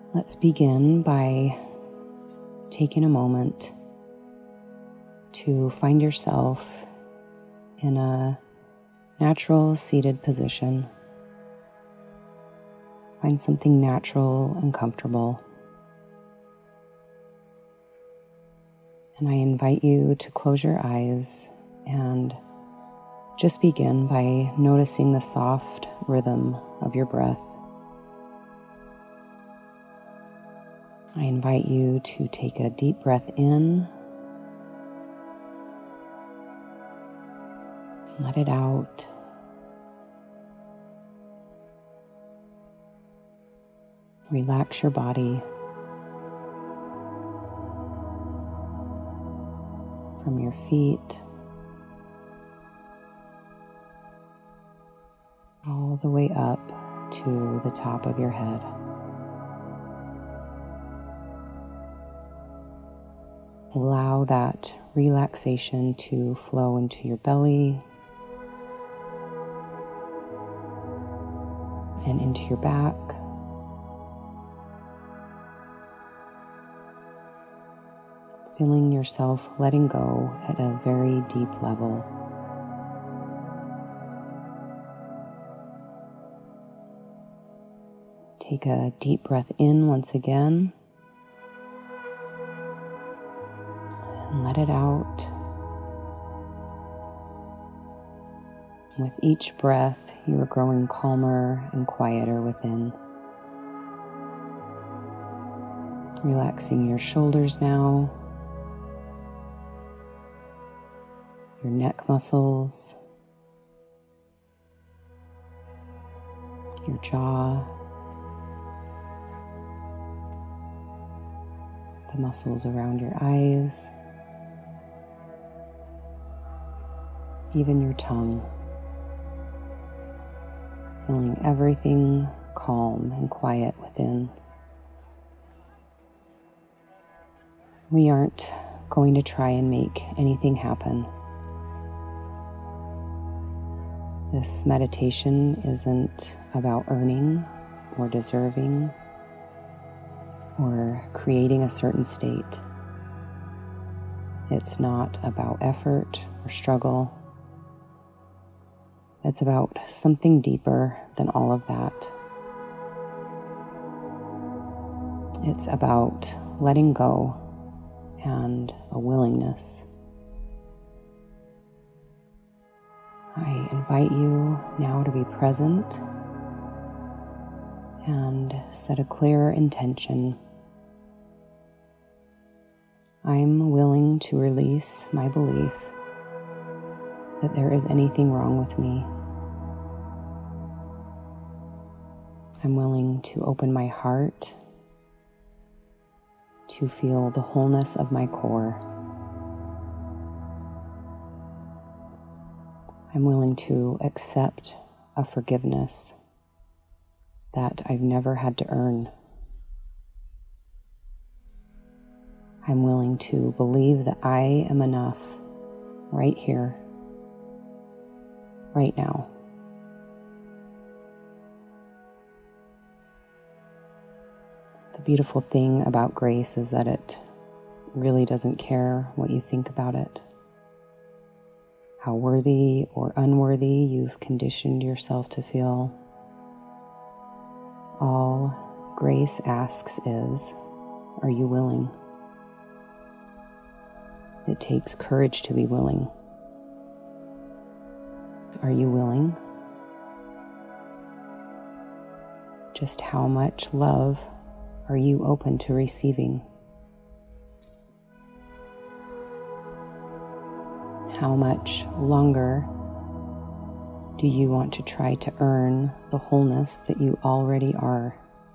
Let's begin by taking a moment to find yourself in a natural seated position. Find something natural and comfortable. And I invite you to close your eyes and just begin by noticing the soft rhythm of your breath. I invite you to take a deep breath in, let it out. Relax your body from your feet all the way up to the top of your head. Allow that relaxation to flow into your belly and into your back. Feeling yourself letting go at a very deep level. Take a deep breath in once again. And let it out. With each breath, you are growing calmer and quieter within. Relaxing your shoulders now. Your neck muscles, your jaw, the muscles around your eyes, even your tongue, feeling everything calm and quiet within. We aren't going to try and make anything happen. This meditation isn't about earning or deserving or creating a certain state. It's not about effort or struggle. It's about something deeper than all of that. It's about letting go and a willingness. I invite you now to be present and set a clear intention. I'm willing to release my belief that there is anything wrong with me. I'm willing to open my heart to feel the wholeness of my core. I'm willing to accept a forgiveness that I've never had to earn. I'm willing to believe that I am enough right here, right now. The beautiful thing about grace is that it really doesn't care what you think about it, how worthy or unworthy you've conditioned yourself to feel. All grace asks is, are you willing? It takes courage to be willing. Are you willing? Just how much love are you open to receiving? How much longer do you want to try to earn the wholeness that you already are?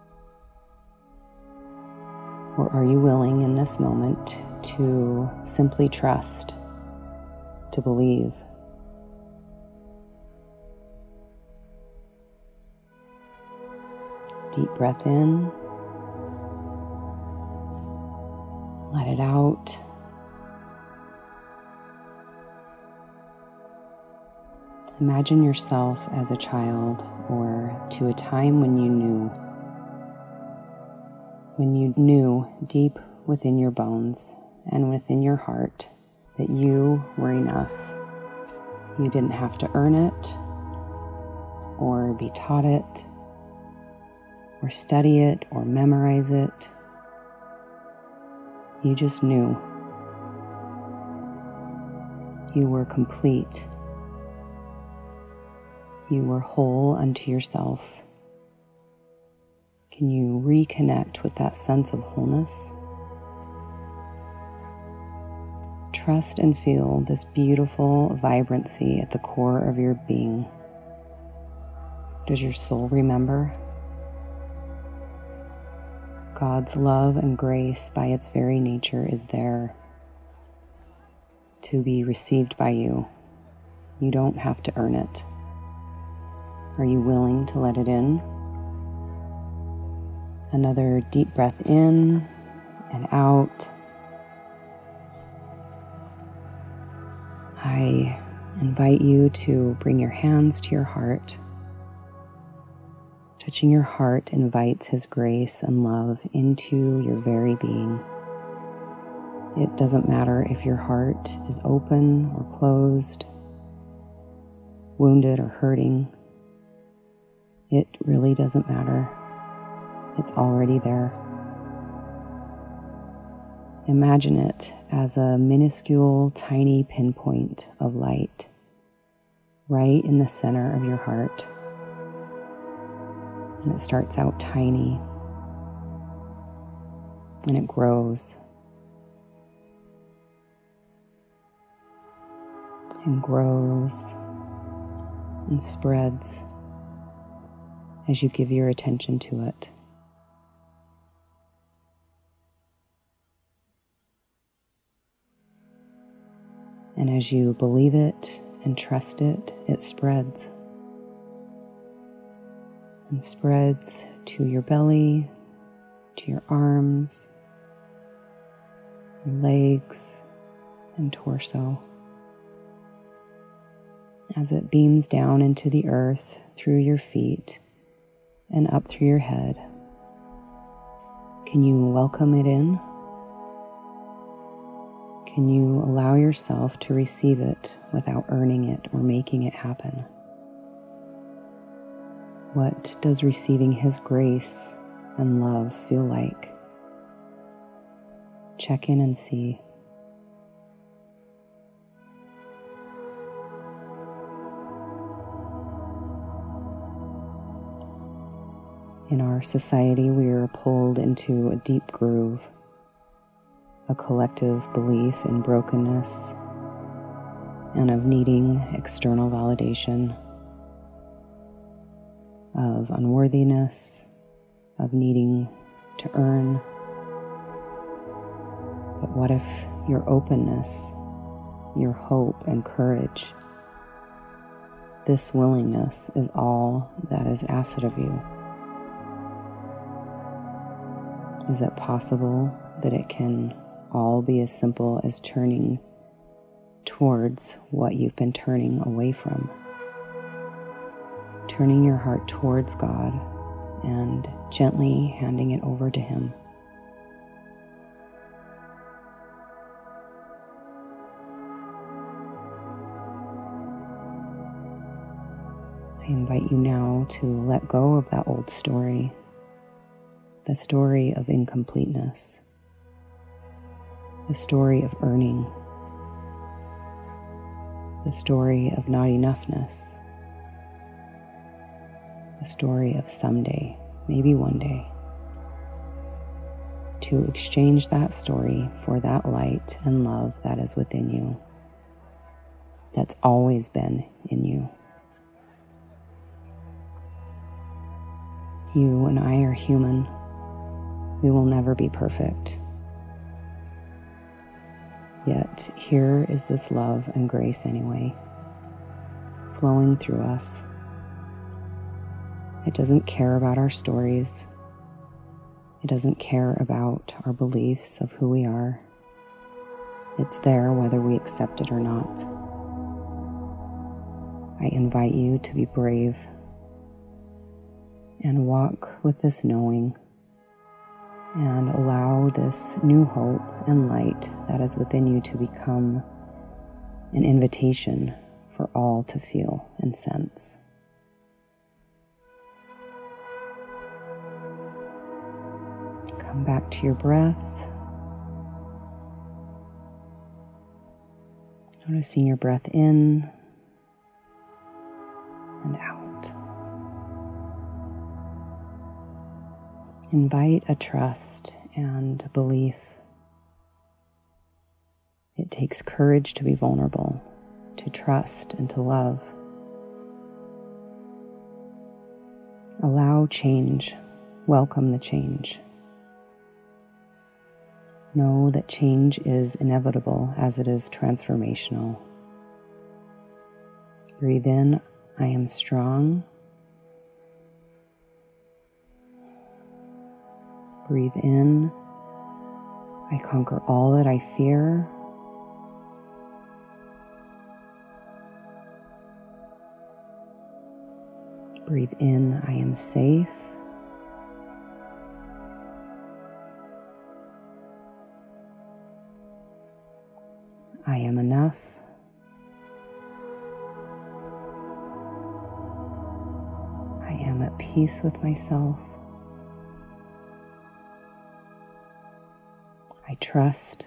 Or are you willing in this moment to simply trust, to believe? Deep breath in, let it out. Imagine yourself as a child or to a time when you knew. when you knew deep within your bones and within your heart that you were enough. You didn't have to earn it or be taught it or study it or memorize it. You just knew. You were complete. You were whole unto yourself. Can you reconnect with that sense of wholeness? Trust and feel this beautiful vibrancy at the core of your being. Does your soul remember? God's love and grace by its very nature is there to be received by you. You don't have to earn it. Are you willing to let it in? Another deep breath in and out. I invite you to bring your hands to your heart. Touching your heart invites His grace and love into your very being. It doesn't matter if your heart is open or closed, wounded or hurting. It really doesn't matter. It's already there. Imagine it as a minuscule, tiny pinpoint of light right in the center of your heart. And it starts out tiny and it grows and grows and spreads as you give your attention to it. And as you believe it and trust it, it spreads. And spreads to your belly, to your arms, your legs, and torso. As it beams down into the earth through your feet and up through your head, can you welcome it in? Can you allow yourself to receive it without earning it or making it happen? What does receiving His grace and love feel like? Check in and see. In our society, we are pulled into a deep groove, a collective belief in brokenness and of needing external validation, of unworthiness, of needing to earn. But what if your openness, your hope and courage, this willingness is all that is asked of you? Is it possible that it can all be as simple as turning towards what you've been turning away from? Turning your heart towards God and gently handing it over to Him. I invite you now to let go of that old story, the story of incompleteness, the story of earning, the story of not enoughness, the story of someday, maybe one day, to exchange that story for that light and love that is within you, that's always been in you. You and I are human. We will never be perfect. Yet here is this love and grace anyway, flowing through us. It doesn't care about our stories. It doesn't care about our beliefs of who we are. It's there whether we accept it or not. I invite you to be brave and walk with this knowing And allow this new hope and light that is within you to become an invitation for all to feel and sense. Come back to your breath. Noticing your breath in and out. Invite a trust and a belief. It takes courage to be vulnerable, to trust and to love. Allow change. Welcome the change. Know that change is inevitable as it is transformational. Breathe in, I am strong. Breathe in, I conquer all that I fear. Breathe in, I am safe. I am enough. I am at peace with myself. I trust.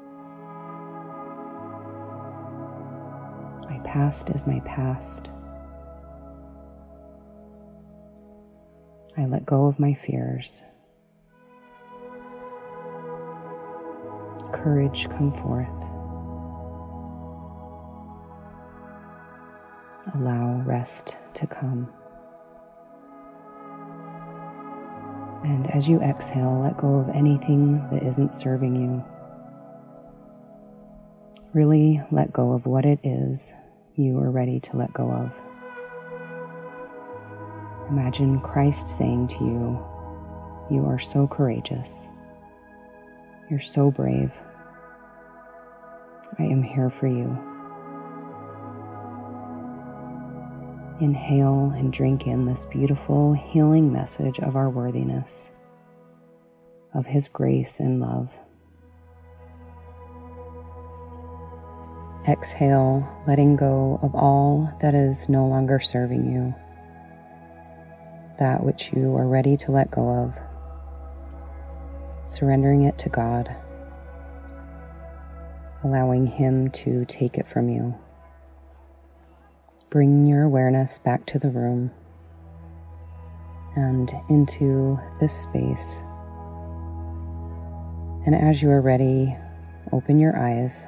My past is my past. I let go of my fears. Courage come forth. Allow rest to come. And as you exhale, let go of anything that isn't serving you. Really let go of what it is you are ready to let go of. Imagine Christ saying to you, "You are so courageous. You're so brave. I am here for you." Inhale and drink in this beautiful healing message of our worthiness, of His grace and love. Exhale, letting go of all that is no longer serving you, that which you are ready to let go of, surrendering it to God, allowing Him to take it from you. Bring your awareness back to the room and into this space. And as you are ready, open your eyes.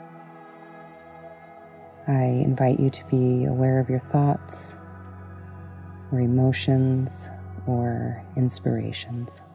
I invite you to be aware of your thoughts or emotions or inspirations.